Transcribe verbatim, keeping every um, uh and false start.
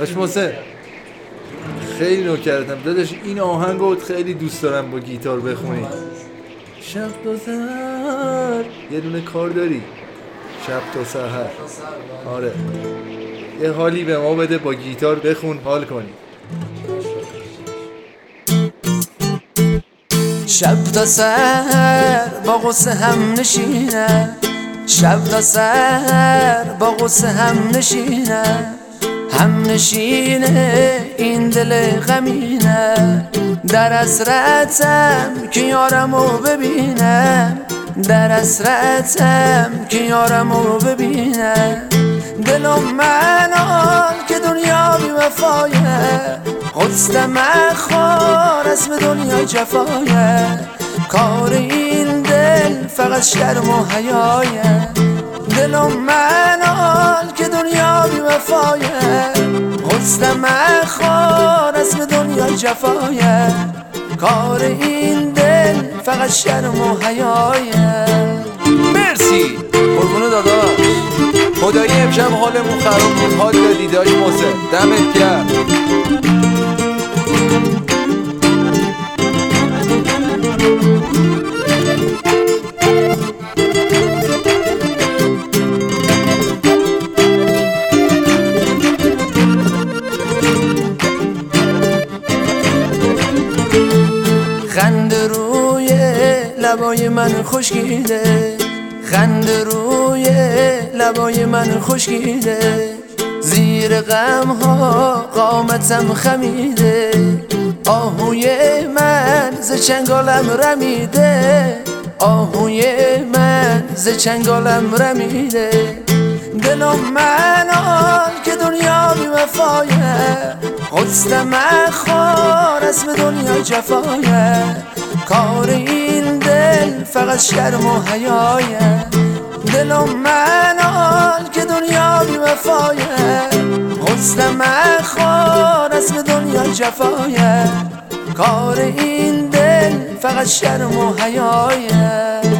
باش محسن خیلی نوکرتم داداش، این آهنگو خیلی دوست دارم با گیتار بخونی. شب تا سحر یه دونه کار داری؟ شب تا سحر. آره یه حالی به ما بده، با گیتار بخون حال کنی. شب تا سحر با غصه هم نشینم، شب تا سحر با غصه هم نشینم، هم نشینه این دل غمینه، در حسرتم که یارمو ببینم، در حسرتم که یارمو ببینم. دلم منال که دنیا بی وفایه، حسن مخوار اسم دنیا جفایه، کار این دل فقط شرم و حیایه. دلم منال که دنیا بی وفایه، حسن مخوار اسم دنیا جفایه، کار این دل فقط شرم و حیایه. مرسی قربون داداش، خدایی امشب حالمون خراب بود، حال دادی داش محسن، دمت گرم. خنده روی لبای من خشکیده، خنده روی لبای من خشکیده، زیر غم ها قامتم خمیده، آهوی من ز چنگالم رمیده، آهوی من ز چنگالم رمیده. دلم منال که دنیا بی وفایه، حسن مخوار اسم دنیا جفایه، کار این دل فقط شرم و حیایه. دلم منال که دنیا بی وفایه، حسن مخوار اسم دنیا جفایه، کار این دل فقط شرم و حیایه.